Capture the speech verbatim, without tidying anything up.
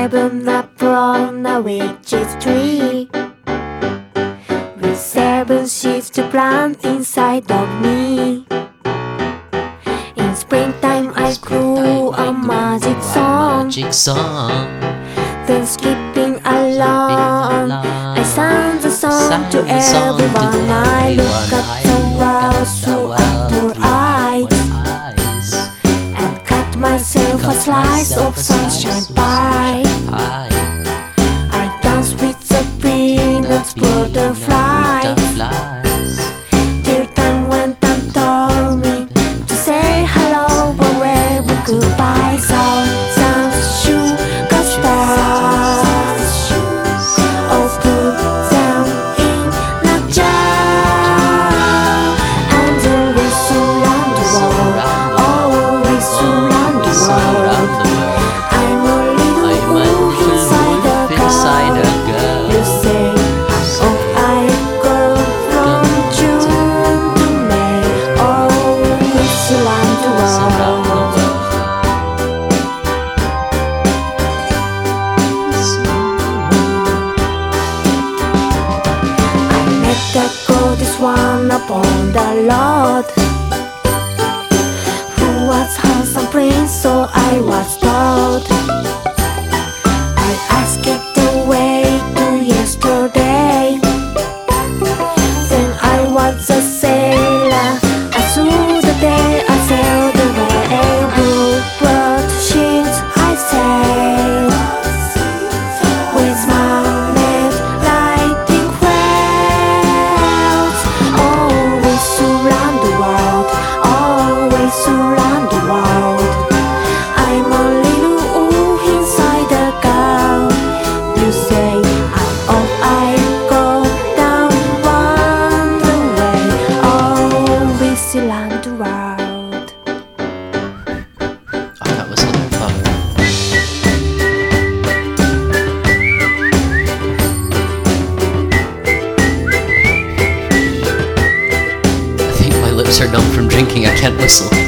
seven up on a witch's tree, with seven seeds to plant inside of me. In springtime I grew a magic song, then skipping along, I sang the song to everyone. I look at the world through outdoor eyes, and cut myself a slice of sunshine pie. I dance with the peanuts, butterflies, till time went and told me to say hello or wave goodbye. Sound, sound, sugar stars, oh put them in a jar, and then we surround the world, oh we surround the world. I'm a little wolf inside a girl. You say, oh I go from June to May, oh we surround the world. I met the goddess one upon the Lord, who was handsome prince, so I was told. I asked it the way to yesterday, then I was a sailor, and through the day I sailed away. Bluebird sheets I sailed, with mounted lightning clouds. Always surround the world, always surround the world. I'm a little wolf inside a girl. You say I'm off, I go down one way, always surround the world. Oh, that was a lot of fun. I think my lips are numb from drinking, I can't whistle.